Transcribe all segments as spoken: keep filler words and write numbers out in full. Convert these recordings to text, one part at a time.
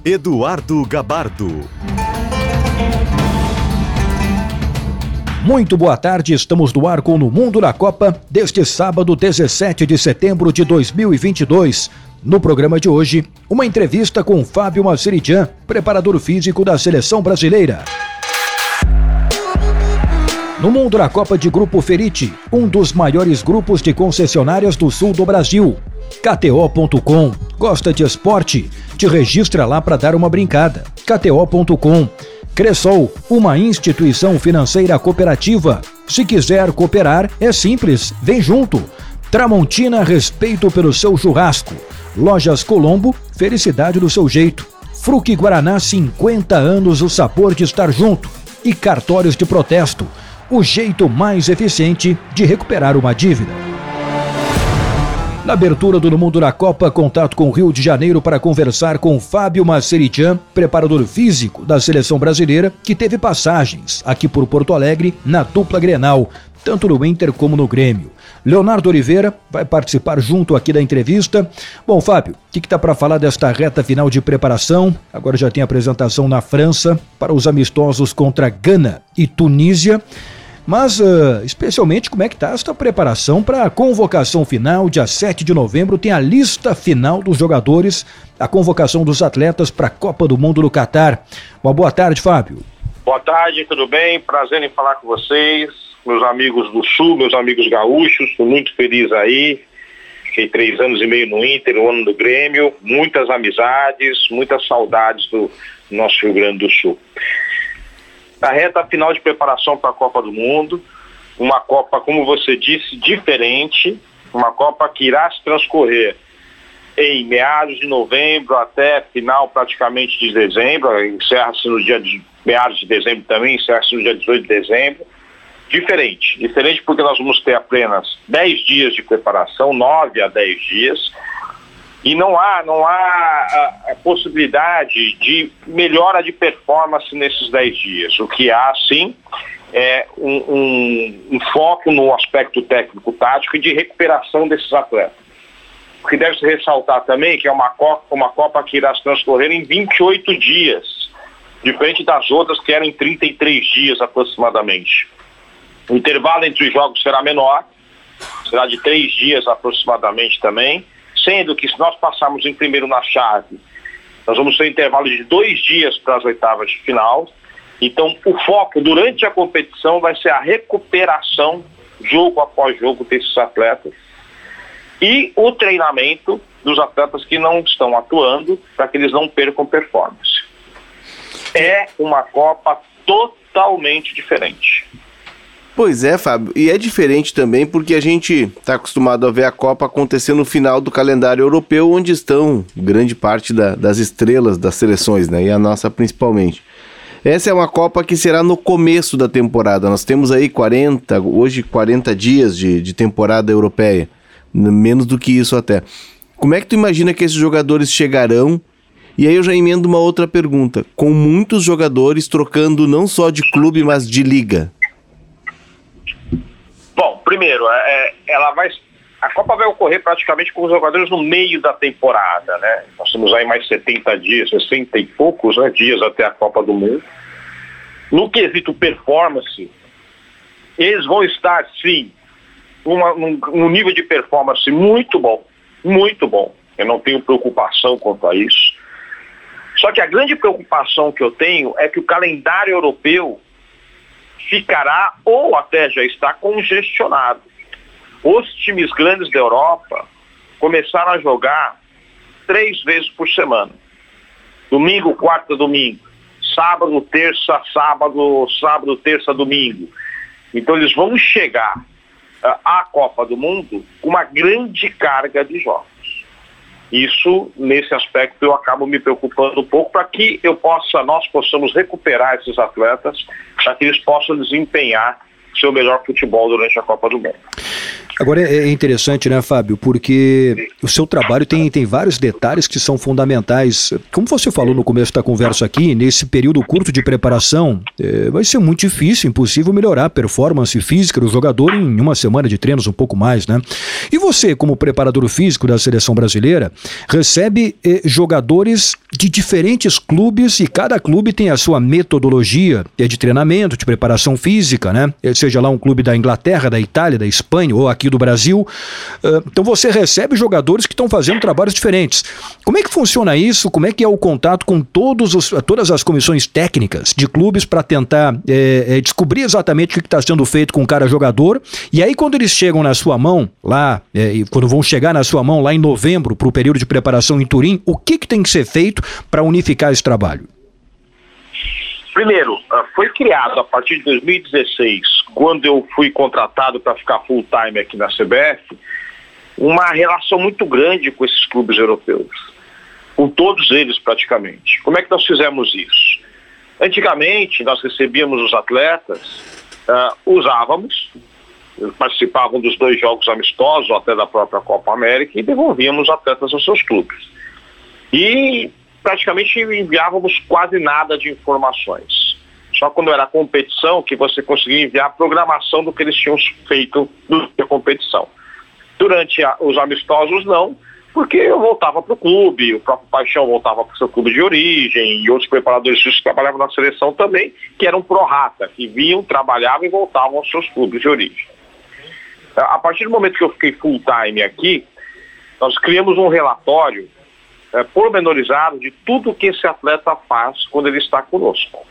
Eduardo Gabardo. Muito boa tarde, estamos no ar com No Mundo da Copa, deste sábado, dezessete de setembro de dois mil e vinte e dois. No programa de hoje, uma entrevista com Fábio Maceridian, preparador físico da Seleção Brasileira. No Mundo da Copa de Grupo Ferite, um dos maiores grupos de concessionárias do sul do Brasil. K T O ponto com. Gosta de esporte? Te registra lá para dar uma brincada. K T O ponto com. Cressol, uma instituição financeira cooperativa. Se quiser cooperar, é simples, vem junto. Tramontina, respeito pelo seu churrasco. Lojas Colombo, felicidade do seu jeito. Fruque Guaraná, cinquenta anos, o sabor de estar junto. E cartórios de protesto, o jeito mais eficiente de recuperar uma dívida. Na abertura do No Mundo da Copa, contato com o Rio de Janeiro para conversar com Fábio Maceridian, preparador físico da Seleção Brasileira, que teve passagens aqui por Porto Alegre na dupla Grenal, tanto no Inter como no Grêmio. Leonardo Oliveira vai participar junto aqui da entrevista. Bom, Fábio, o que está para falar desta reta final de preparação? Agora já tem apresentação na França para os amistosos contra Gana e Tunísia. Mas, uh, especialmente, como é que está esta preparação para a convocação final, dia sete de novembro, tem a lista final dos jogadores, a convocação dos atletas para a Copa do Mundo no Catar. Uma boa tarde, Fábio. Boa tarde, tudo bem? Prazer em falar com vocês, meus amigos do Sul, meus amigos gaúchos, estou muito feliz aí. Fiquei três anos e meio no Inter, um ano no Grêmio, muitas amizades, muitas saudades do nosso Rio Grande do Sul. A reta final de preparação para a Copa do Mundo, uma Copa, como você disse, diferente, uma Copa que irá se transcorrer em meados de novembro até final praticamente de dezembro, encerra-se no dia de meados de dezembro também, encerra-se no dia dezoito de dezembro. Diferente, diferente porque nós vamos ter apenas dez dias de preparação, nove a dez dias, e não há, não há a, a possibilidade de melhora de performance nesses dez dias. O que há, sim, é um, um, um foco no aspecto técnico-tático e de recuperação desses atletas. O que deve se ressaltar também que é uma Copa, uma Copa que irá se transcorrer em vinte e oito dias, diferente das outras que eram em trinta e três dias aproximadamente. O intervalo entre os jogos será menor, será de três dias aproximadamente também, sendo que se nós passarmos em primeiro na chave, nós vamos ter um intervalo de dois dias para as oitavas de final. Então, o foco durante a competição vai ser a recuperação, jogo após jogo, desses atletas e o treinamento dos atletas que não estão atuando para que eles não percam performance. É uma Copa totalmente diferente. Pois é, Fábio, e é diferente também porque a gente está acostumado a ver a Copa acontecer no final do calendário europeu, onde estão grande parte da, das estrelas das seleções, né? E a nossa principalmente. Essa é uma Copa que será no começo da temporada. Nós temos aí quarenta, hoje quarenta dias de, de temporada europeia, menos do que isso até. Como é que tu imagina que esses jogadores chegarão? E aí eu já emendo uma outra pergunta, com muitos jogadores trocando não só de clube, mas de liga. Bom, primeiro, é, ela vai, a Copa vai ocorrer praticamente com os jogadores no meio da temporada, né? Nós temos aí mais setenta dias, sessenta e poucos né, dias até a Copa do Mundo. No quesito performance, eles vão estar, sim, uma, num, num nível de performance muito bom, muito bom. Eu não tenho preocupação quanto a isso. Só que a grande preocupação que eu tenho é que o calendário europeu ficará ou até já está congestionado. Os times grandes da Europa começaram a jogar três vezes por semana. Domingo, quarta, domingo. Sábado, terça, sábado, sábado, terça, domingo. Então eles vão chegar uh, à Copa do Mundo com uma grande carga de jogos. Isso, nesse aspecto, eu acabo me preocupando um pouco para que eu possa, nós possamos recuperar esses atletas, para que eles possam desempenhar seu melhor futebol durante a Copa do Mundo. Agora é interessante, né, Fábio, porque o seu trabalho tem, tem vários detalhes que são fundamentais. Como você falou no começo da conversa aqui, nesse período curto de preparação, é, vai ser muito difícil, impossível melhorar a performance física do jogador em uma semana de treinos, um pouco mais, né? E você, como preparador físico da seleção brasileira, recebe eh, jogadores de diferentes clubes e cada clube tem a sua metodologia de treinamento, de preparação física, né? Seja lá um clube da Inglaterra, da Itália, da Espanha ou aqui do Brasil. Uh, então você recebe jogadores que estão fazendo trabalhos diferentes. Como é que funciona isso? Como é que é o contato com todos os, todas as comissões técnicas de clubes para tentar é, é, descobrir exatamente o que está sendo feito com cada jogador? E aí quando eles chegam na sua mão, lá, é, e quando vão chegar na sua mão lá em novembro para o período de preparação em Turim, o que, que tem que ser feito para unificar esse trabalho? Primeiro, foi criado a partir de dois mil e dezesseis, quando eu fui contratado para ficar full time aqui na C B F, uma relação muito grande com esses clubes europeus, com todos eles praticamente. Como é que nós fizemos isso? Antigamente, nós recebíamos os atletas, uh, usávamos, participavam dos dois jogos amistosos, até da própria Copa América, e devolvíamos os atletas aos seus clubes. E praticamente enviávamos quase nada de informações. Só quando era competição que você conseguia enviar a programação do que eles tinham feito durante a competição. Durante a, os amistosos não, porque eu voltava para o clube, o próprio Paixão voltava para o seu clube de origem e outros preparadores físicos que trabalhavam na seleção também, que eram pró-rata, que vinham, trabalhavam e voltavam aos seus clubes de origem. A partir do momento que eu fiquei full time aqui, nós criamos um relatório É, pormenorizado de tudo que esse atleta faz quando ele está conosco.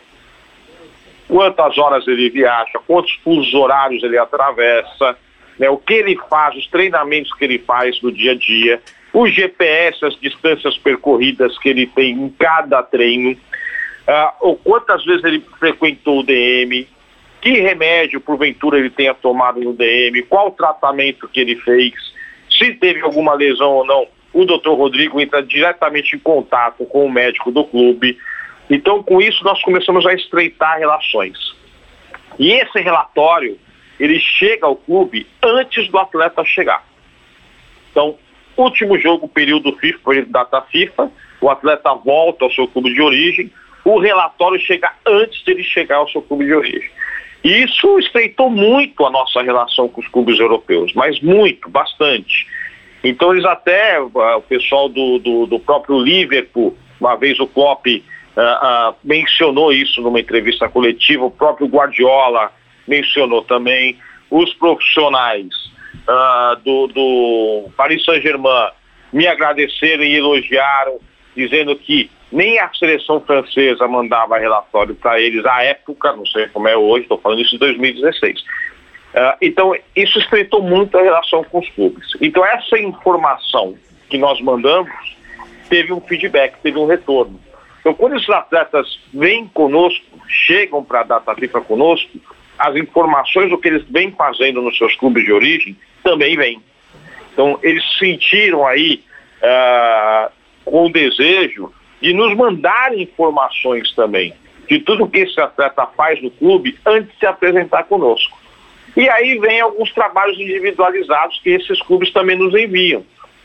Quantas horas ele viaja, quantos fusos horários ele atravessa, né, o que ele faz, os treinamentos que ele faz no dia a dia, o G P S, as distâncias percorridas que ele tem em cada treino, uh, ou quantas vezes ele frequentou o D M, que remédio porventura ele tenha tomado no D M, qual o tratamento que ele fez, se teve alguma lesão ou não. O doutor Rodrigo entra diretamente em contato com o médico do clube. Então, com isso, nós começamos a estreitar relações. E esse relatório, ele chega ao clube antes do atleta chegar. Então, último jogo, período FIFA, período data FIFA, o atleta volta ao seu clube de origem, o relatório chega antes de ele chegar ao seu clube de origem. E isso estreitou muito a nossa relação com os clubes europeus, mas muito, bastante. Então eles até, uh, o pessoal do, do, do próprio Liverpool, uma vez o Klopp uh, uh, mencionou isso numa entrevista coletiva, o próprio Guardiola mencionou também, os profissionais uh, do, do Paris Saint-Germain me agradeceram e elogiaram, dizendo que nem a seleção francesa mandava relatório para eles à época, não sei como é hoje, estou falando isso de dois mil e dezesseis. Uh, então, isso estreitou muito a relação com os clubes. Então, essa informação que nós mandamos teve um feedback, teve um retorno. Então, quando esses atletas vêm conosco, chegam para a data FIFA conosco, as informações do que eles vêm fazendo nos seus clubes de origem também vêm. Então, eles sentiram aí uh, com o desejo de nos mandarem informações também de tudo que esse atleta faz no clube antes de se apresentar conosco. E aí vem alguns trabalhos individualizados que esses clubes também nos enviam.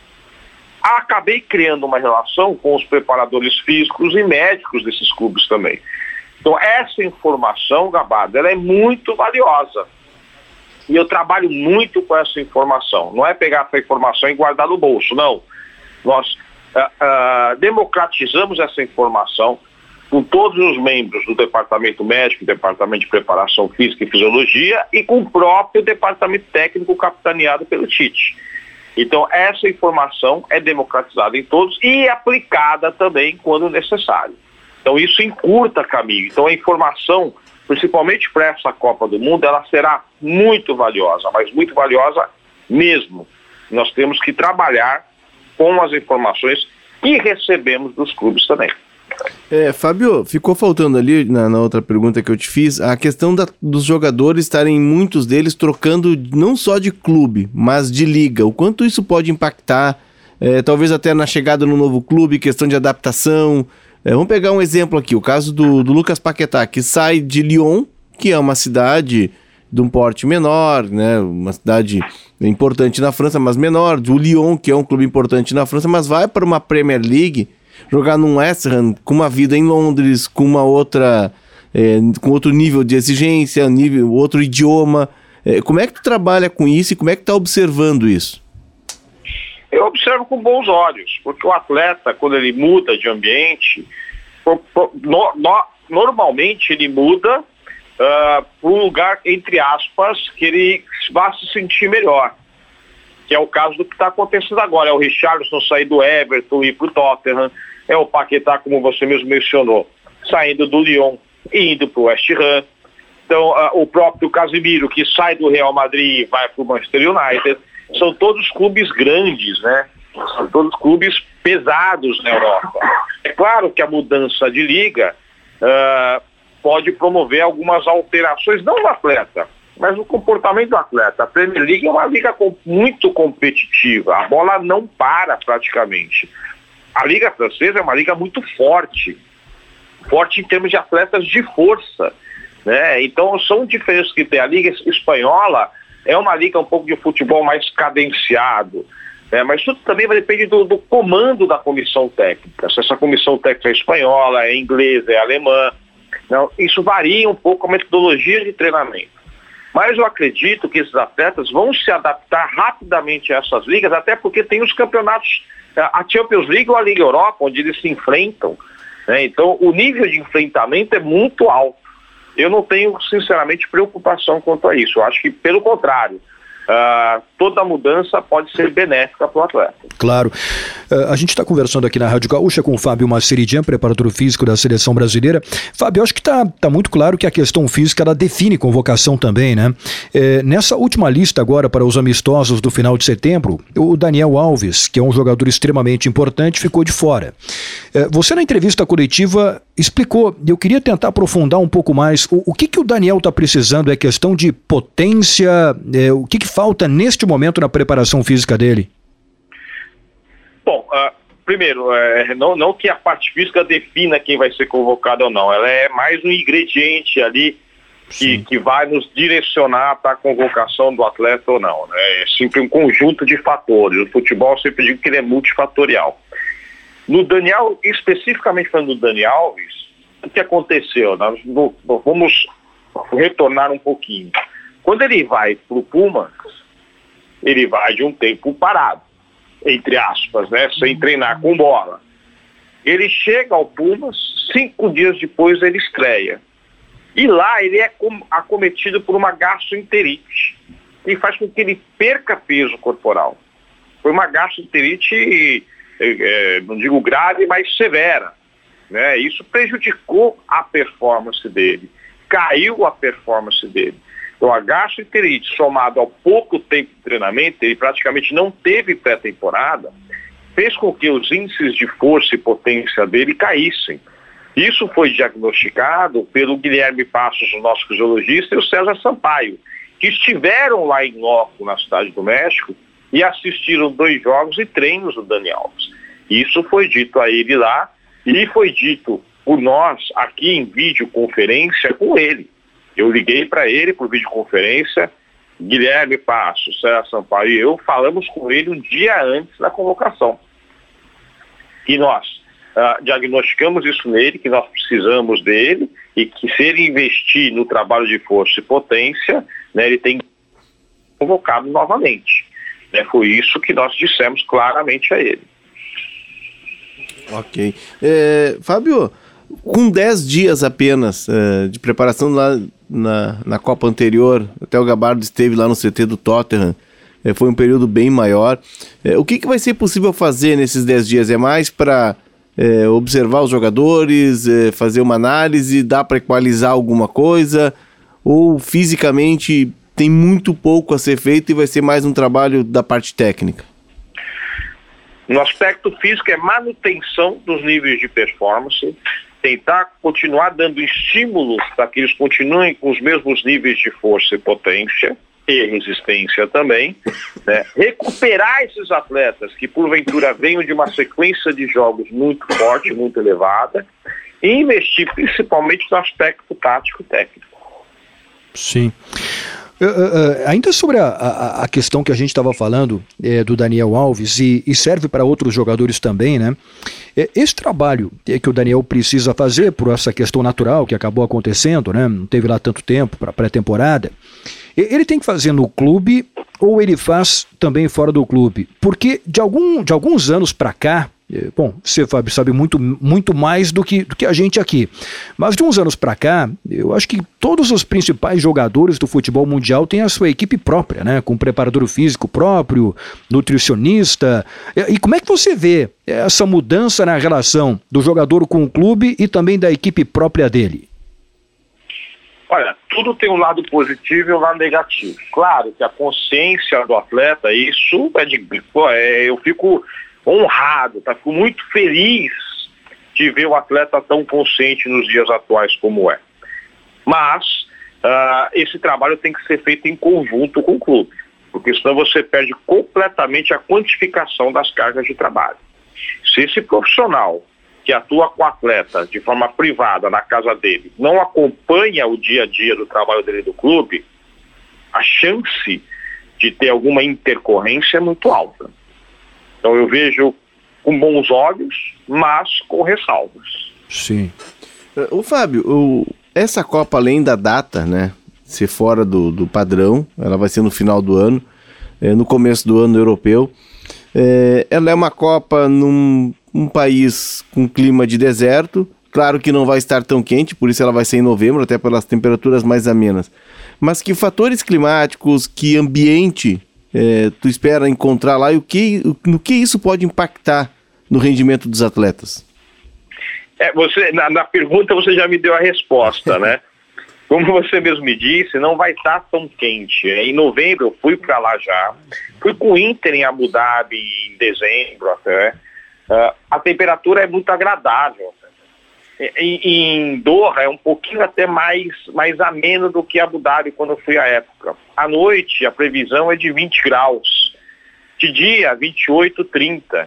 Acabei criando uma relação com os preparadores físicos e médicos desses clubes também. Então essa informação, Gabardo, ela é muito valiosa. E eu trabalho muito com essa informação. Não é pegar essa informação e guardar no bolso, não. Nós uh, uh, democratizamos essa informação com todos os membros do Departamento Médico, Departamento de Preparação Física e Fisiologia e com o próprio Departamento Técnico capitaneado pelo Tite. Então, essa informação é democratizada em todos e aplicada também quando necessário. Então, isso encurta caminho. Então, a informação, principalmente para essa Copa do Mundo, ela será muito valiosa, mas muito valiosa mesmo. Nós temos que trabalhar com as informações que recebemos dos clubes também. É, Fábio, ficou faltando ali na, na outra pergunta que eu te fiz, a questão da, dos jogadores estarem, muitos deles, trocando não só de clube, mas de liga. O quanto isso pode impactar, é, talvez até na chegada no novo clube, questão de adaptação. É, vamos pegar um exemplo aqui, o caso do, do Lucas Paquetá, que sai de Lyon, que é uma cidade de um porte menor, né? Uma cidade importante na França, mas menor, do Lyon, que é um clube importante na França, mas vai para uma Premier League, jogar num West Ham, com uma vida em Londres, com uma outra, é, com outro nível de exigência, nível, outro idioma. É, como é que tu trabalha com isso e como é que tu tá observando isso? Eu observo com bons olhos, porque o atleta, quando ele muda de ambiente, no, no, normalmente ele muda uh, para um lugar, entre aspas, que ele vá se sentir melhor, que é o caso do que está acontecendo agora. É o Richarlison sair do Everton e ir para o Tottenham, é o Paquetá, como você mesmo mencionou, saindo do Lyon e indo para o West Ham. Então, uh, o próprio Casemiro, que sai do Real Madrid e vai para o Manchester United. São todos clubes grandes, né? São todos clubes pesados na Europa. É claro que a mudança de liga uh, pode promover algumas alterações, não no atleta, mas no comportamento do atleta. A Premier League é uma liga com, muito competitiva, a bola não para praticamente. A liga francesa é uma liga muito forte, forte em termos de atletas de força, né? Então são diferenças que tem. A liga espanhola é uma liga um pouco de futebol mais cadenciado, né? Mas tudo também vai depender do, do comando da comissão técnica. Se essa comissão técnica é espanhola, é inglesa, é alemã, não, isso varia um pouco a metodologia de treinamento. Mas eu acredito que esses atletas vão se adaptar rapidamente a essas ligas, até porque tem os campeonatos, a Champions League ou a Liga Europa, onde eles se enfrentam, né? Então o nível de enfrentamento é muito alto. Eu não tenho, sinceramente, preocupação quanto a isso. Eu acho que, pelo contrário, uh, toda mudança pode ser benéfica para o atleta. Claro. Uh, a gente está conversando aqui na Rádio Gaúcha com o Fábio Masseridian, preparador físico da Seleção Brasileira. Fábio, eu acho que está tá muito claro que a questão física ela define convocação também, né? É, nessa última lista agora para os amistosos do final de setembro, o Daniel Alves, que é um jogador extremamente importante, ficou de fora. É, você na entrevista coletiva explicou, e eu queria tentar aprofundar um pouco mais, o, o que, que o Daniel está precisando é questão de potência, é, o que, que falta neste momento na preparação física dele? Bom, uh, primeiro, uh, não, não que a parte física defina quem vai ser convocado ou não, ela é mais um ingrediente ali que, que vai nos direcionar para a convocação do atleta ou não, né? É sempre um conjunto de fatores. O futebol eu sempre digo que ele é multifatorial. No Daniel, especificamente falando do Dani Alves, o que aconteceu? Nós vamos retornar um pouquinho. Quando ele vai para o Pumas, ele vai de um tempo parado, entre aspas, né, sem treinar com bola. Ele chega ao Pumas, cinco dias depois ele estreia. E lá ele é acometido por uma gastroenterite, que faz com que ele perca peso corporal. Foi uma gastroenterite, é, não digo grave, mas severa, né? Isso prejudicou a performance dele, caiu a performance dele. Então a gastroenterite, somado ao pouco tempo de treinamento, ele praticamente não teve pré-temporada, fez com que os índices de força e potência dele caíssem. Isso foi diagnosticado pelo Guilherme Passos, o nosso fisiologista, e o César Sampaio, que estiveram lá em loco na Cidade do México e assistiram dois jogos e treinos do Dani Alves. Isso foi dito a ele lá e foi dito por nós aqui em videoconferência com ele. Eu liguei para ele por videoconferência, Guilherme Passos, César Sampaio e eu falamos com ele um dia antes da convocação. E nós Uh, diagnosticamos isso nele, que nós precisamos dele e que se ele investir no trabalho de força e potência, né, ele tem convocado novamente. Né, foi isso que nós dissemos claramente a ele. Ok. É, Fábio, com dez dias apenas é, de preparação lá na, na Copa anterior, até o Gabardo esteve lá no C T do Tottenham, é, foi um período bem maior. É, o que, que vai ser possível fazer nesses dez dias? É mais para É, observar os jogadores, é, fazer uma análise, dá para equalizar alguma coisa, ou fisicamente tem muito pouco a ser feito e vai ser mais um trabalho da parte técnica? No aspecto físico é manutenção dos níveis de performance, tentar continuar dando estímulos para que eles continuem com os mesmos níveis de força e potência e resistência também, né? Recuperar esses atletas que porventura venham de uma sequência de jogos muito forte, muito elevada, e investir principalmente no aspecto tático técnico. Sim. Uh, uh, ainda sobre a, a, a questão que a gente estava falando é, do Daniel Alves, e, e serve para outros jogadores também, né? É, esse trabalho é, que o Daniel precisa fazer por essa questão natural que acabou acontecendo, né? Não teve lá tanto tempo para pré-temporada. Ele tem que fazer no clube ou ele faz também fora do clube? Porque de, algum, de alguns anos para cá, bom, você, Fábio, sabe muito, muito mais do que, do que a gente aqui, mas de uns anos para cá, eu acho que todos os principais jogadores do futebol mundial têm a sua equipe própria, né? Com preparador físico próprio, nutricionista. E, e como é que você vê essa mudança na relação do jogador com o clube e também da equipe própria dele? Olha, tudo tem um lado positivo e um lado negativo. Claro que a consciência do atleta, isso é de... Pô, é, eu fico honrado, tá? Fico muito feliz de ver o atleta tão consciente nos dias atuais como é. Mas uh, esse trabalho tem que ser feito em conjunto com o clube, porque senão você perde completamente a quantificação das cargas de trabalho. Se esse profissional que atua com o atleta de forma privada na casa dele não acompanha o dia a dia do trabalho dele do clube, a chance de ter alguma intercorrência é muito alta. Então eu vejo com bons olhos, mas com ressalvas. Sim. O Fábio, o, essa Copa, além da data, né, ser fora do, do padrão, ela vai ser no final do ano, é, no começo do ano europeu, é, ela é uma Copa num um país com clima de deserto, claro que não vai estar tão quente, por isso ela vai ser em novembro, até pelas temperaturas mais amenas, mas que fatores climáticos, que ambiente é, tu espera encontrar lá e o que, no que isso pode impactar no rendimento dos atletas? É, você, na, na pergunta você já me deu a resposta, né? Como você mesmo me disse, não vai estar tão quente. Em novembro eu fui para lá já, fui com o Inter em Abu Dhabi em dezembro até. Uh, a temperatura é muito agradável. Em, em Doha é um pouquinho até mais, mais ameno do que Abu Dhabi quando eu fui à época. À noite a previsão é de vinte graus, de dia vinte e oito, trinta.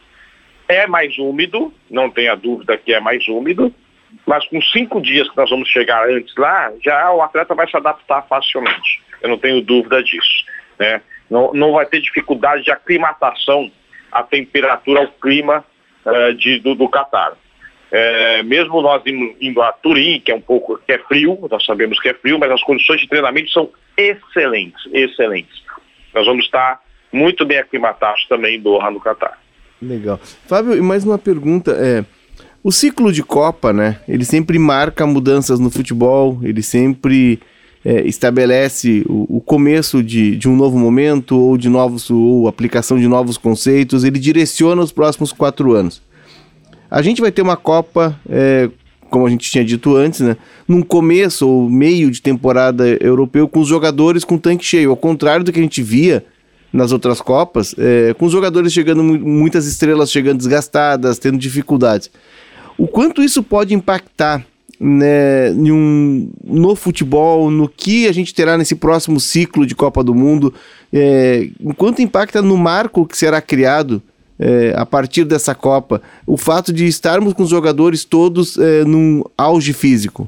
É mais úmido, não tenha dúvida que é mais úmido, mas com cinco dias que nós vamos chegar antes lá, já o atleta vai se adaptar facilmente. Eu não tenho dúvida disso, né? Não, não vai ter dificuldade de aclimatação à temperatura, ao clima uh, de, do, do Catar. É, mesmo nós indo, indo a Turim, que é um pouco, que é frio, nós sabemos que é frio, mas as condições de treinamento são excelentes, excelentes. Nós vamos estar muito bem aclimatados também em Doha, no Catar. Legal. Fábio, e mais uma pergunta, é, o ciclo de Copa, né, ele sempre marca mudanças no futebol, ele sempre é, estabelece o, o começo de, de um novo momento, ou de novos, ou aplicação de novos conceitos, ele direciona os próximos quatro anos. A gente vai ter uma Copa, é, como a gente tinha dito antes, né, num começo ou meio de temporada europeu, com os jogadores com tanque cheio, ao contrário do que a gente via nas outras Copas, é, com os jogadores chegando, muitas estrelas chegando desgastadas, tendo dificuldades. O quanto isso pode impactar, né, em um, no futebol, no que a gente terá nesse próximo ciclo de Copa do Mundo, é, enquanto impacta no marco que será criado é, a partir dessa Copa, o fato de estarmos com os jogadores todos é, num auge físico?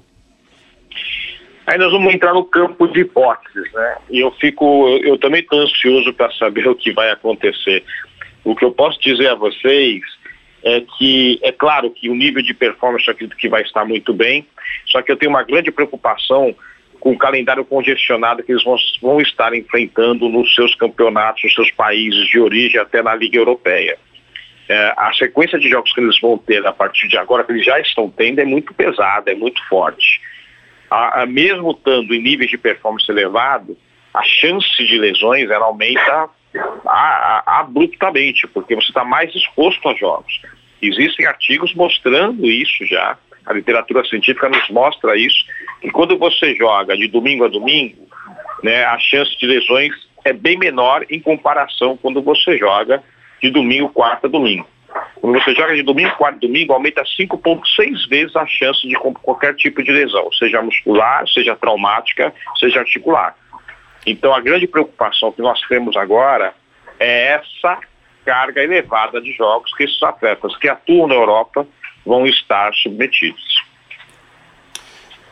Aí nós vamos entrar no campo de hipóteses, né? E eu fico, eu, eu também estou ansioso para saber o que vai acontecer. O que eu posso dizer a vocês é que, é claro que o nível de performance eu acredito que vai estar muito bem, só que eu tenho uma grande preocupação com o calendário congestionado que eles vão, vão estar enfrentando nos seus campeonatos, nos seus países de origem, até na Liga Europeia. É, a sequência de jogos que eles vão ter a partir de agora, que eles já estão tendo, é muito pesada, é muito forte. A, a, mesmo estando em níveis de performance elevado, a chance de lesões ela aumenta a, a, abruptamente, porque você está mais exposto a jogos. Existem artigos mostrando isso já, a literatura científica nos mostra isso, que quando você joga de domingo a domingo, né, a chance de lesões é bem menor em comparação quando você joga de domingo, quarta a domingo. Quando você joga de domingo, quarta e domingo, aumenta cinco vírgula seis vezes a chance de qualquer tipo de lesão, seja muscular, seja traumática, seja articular. Então a grande preocupação que nós temos agora é essa carga elevada de jogos que esses atletas que atuam na Europa vão estar submetidos.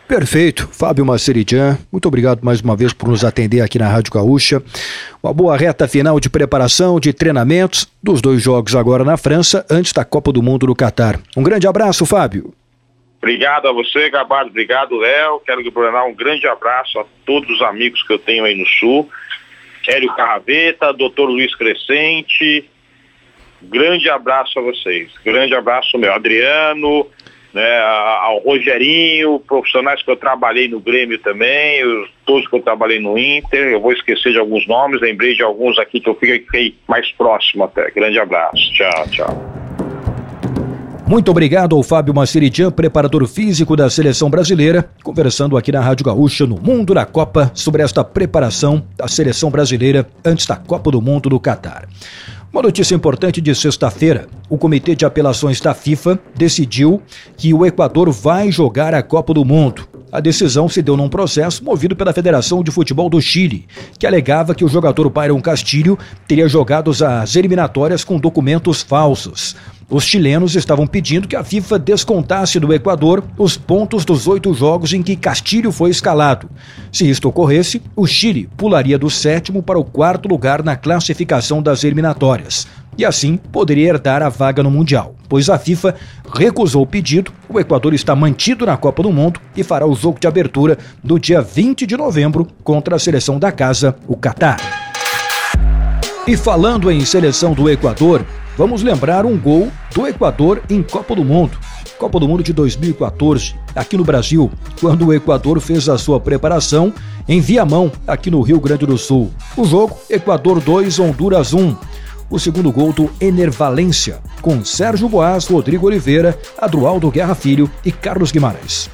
Perfeito. Fábio Maceridian, muito obrigado mais uma vez por nos atender aqui na Rádio Gaúcha. Uma boa reta final de preparação, de treinamentos dos dois jogos agora na França, antes da Copa do Mundo no Catar. Um grande abraço, Fábio. Obrigado a você, Gabardo. Obrigado, Léo. Quero mandar um grande abraço a todos os amigos que eu tenho aí no Sul. Hélio Carraveta, doutor Luiz Crescente. Grande abraço a vocês. Grande abraço meu. Adriano, né, ao Rogerinho, profissionais que eu trabalhei no Grêmio também, os, todos que eu trabalhei no Inter. Eu vou esquecer de alguns nomes, lembrei de alguns aqui que eu fiquei mais próximo até. Grande abraço. Tchau, tchau. Muito obrigado ao Fábio Maceridian, preparador físico da Seleção Brasileira, conversando aqui na Rádio Gaúcha no Mundo da Copa sobre esta preparação da Seleção Brasileira antes da Copa do Mundo do Catar. Uma notícia importante de sexta-feira: o Comitê de Apelações da FIFA decidiu que o Equador vai jogar a Copa do Mundo. A decisão se deu num processo movido pela Federação de Futebol do Chile, que alegava que o jogador Byron Castilho teria jogado as eliminatórias com documentos falsos. Os chilenos estavam pedindo que a FIFA descontasse do Equador os pontos dos oito jogos em que Castilho foi escalado. Se isto ocorresse, o Chile pularia do sétimo para o quarto lugar na classificação das eliminatórias e assim poderia herdar a vaga no Mundial, pois a FIFA recusou o pedido. O Equador está mantido na Copa do Mundo e fará o jogo de abertura no dia vinte de novembro contra a seleção da casa, o Catar. E falando em seleção do Equador, vamos lembrar um gol do Equador em Copa do Mundo. Copa do Mundo de dois mil e quatorze, aqui no Brasil, quando o Equador fez a sua preparação em Viamão, aqui no Rio Grande do Sul. O jogo, Equador dois, Honduras um. O segundo gol do Ener Valencia, com Sérgio Boas, Rodrigo Oliveira, Adroaldo Guerra Filho e Carlos Guimarães.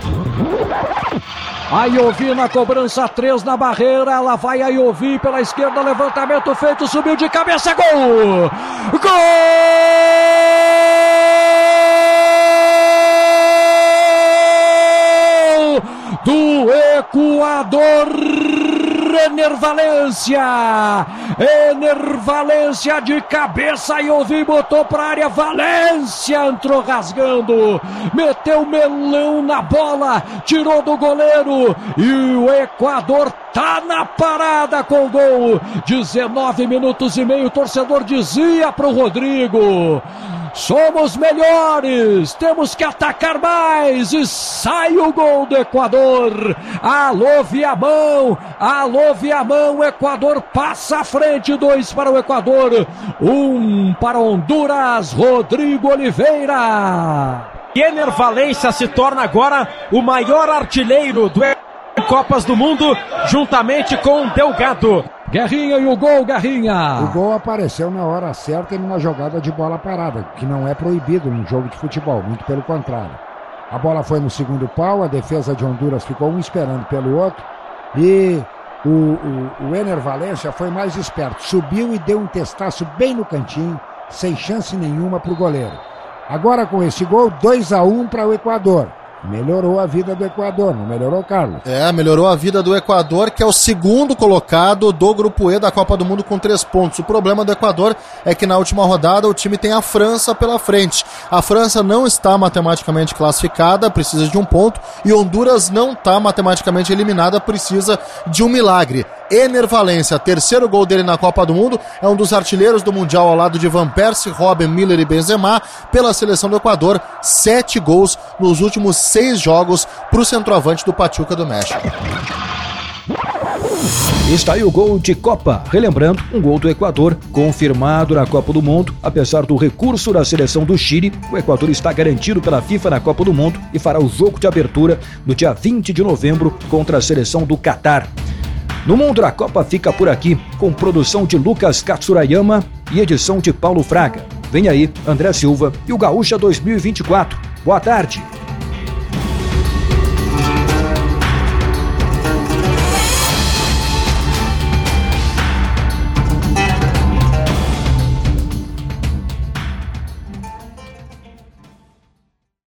Ayovi na cobrança, três na barreira, ela vai Ayovi pela esquerda, levantamento feito, subiu de cabeça, gol! Gol! Do Equador, Ener Valencia, Ener Valencia de cabeça, Ayovi botou pra área, Valencia entrou rasgando, meteu melão na bola, tirou do goleiro e o Equador tá na parada com o gol. dezenove minutos e meio, o torcedor dizia pro Rodrigo: somos melhores, temos que atacar mais, e sai o gol do Equador. Alô Viamão, alô Viamão, o Equador passa à frente, dois para o Equador, um para Honduras, Rodrigo Oliveira. Ener Valencia se torna agora o maior artilheiro do Copas do Mundo, juntamente com Delgado. Guerrinha e o gol, Guerrinha. O gol apareceu na hora certa e numa jogada de bola parada, que não é proibido num jogo de futebol, muito pelo contrário. A bola foi no segundo pau, a defesa de Honduras ficou um esperando pelo outro e o, o, o Ener Valencia foi mais esperto, subiu e deu um testaço bem no cantinho, sem chance nenhuma para o goleiro. Agora com esse gol, dois a um para o Equador. Melhorou a vida do Equador, não melhorou, Carlos? É, melhorou a vida do Equador, que é o segundo colocado do Grupo E da Copa do Mundo com três pontos. O problema do Equador é que na última rodada o time tem a França pela frente. A França não está matematicamente classificada, precisa de um ponto, e Honduras não está matematicamente eliminada, precisa de um milagre. Ener Valencia, terceiro gol dele na Copa do Mundo, é um dos artilheiros do Mundial ao lado de Van Persie, Robben, Miller e Benzema, pela seleção do Equador, sete gols nos últimos seis jogos para o centroavante do Pachuca do México. Está aí o gol de Copa, relembrando, um gol do Equador, confirmado na Copa do Mundo. Apesar do recurso da seleção do Chile, o Equador está garantido pela FIFA na Copa do Mundo e fará o jogo de abertura no dia vinte de novembro contra a seleção do Catar. No Mundo da Copa fica por aqui, com produção de Lucas Katsurayama e edição de Paulo Fraga. Vem aí, André Silva e o Gaúcha dois mil e vinte e quatro. Boa tarde.